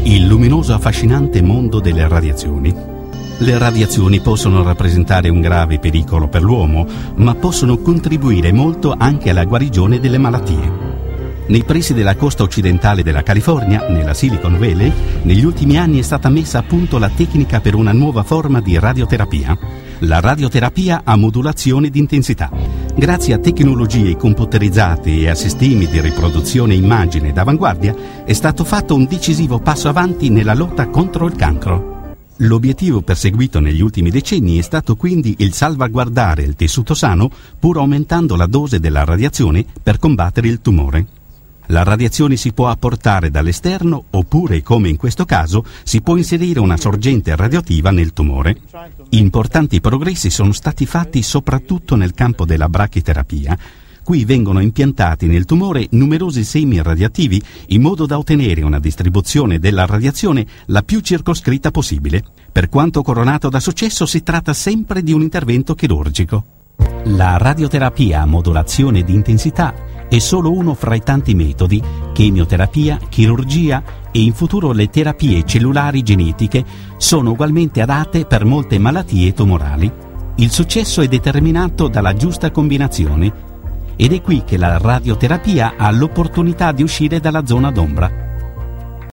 Il luminoso affascinante mondo delle radiazioni. Le radiazioni possono rappresentare un grave pericolo per l'uomo, ma possono contribuire molto anche alla guarigione delle malattie. Nei pressi della costa occidentale della California, nella Silicon Valley, negli ultimi anni è stata messa a punto la tecnica per una nuova forma di radioterapia, la radioterapia a modulazione di intensità. Grazie a tecnologie computerizzate e a sistemi di riproduzione immagine d'avanguardia, è stato fatto un decisivo passo avanti nella lotta contro il cancro. L'obiettivo perseguito negli ultimi decenni è stato quindi il salvaguardare il tessuto sano, pur aumentando la dose della radiazione per combattere il tumore. La radiazione si può apportare dall'esterno oppure, come in questo caso, si può inserire una sorgente radioattiva nel tumore. Importanti progressi sono stati fatti soprattutto nel campo della brachiterapia. Qui vengono impiantati nel tumore numerosi semi radioattivi in modo da ottenere una distribuzione della radiazione la più circoscritta possibile. Per quanto coronato da successo, si tratta sempre di un intervento chirurgico. La radioterapia a modulazione di intensità è solo uno fra i tanti metodi, chemioterapia, chirurgia e in futuro le terapie cellulari genetiche sono ugualmente adatte per molte malattie tumorali. Il successo è determinato dalla giusta combinazione ed è qui che la radioterapia ha l'opportunità di uscire dalla zona d'ombra.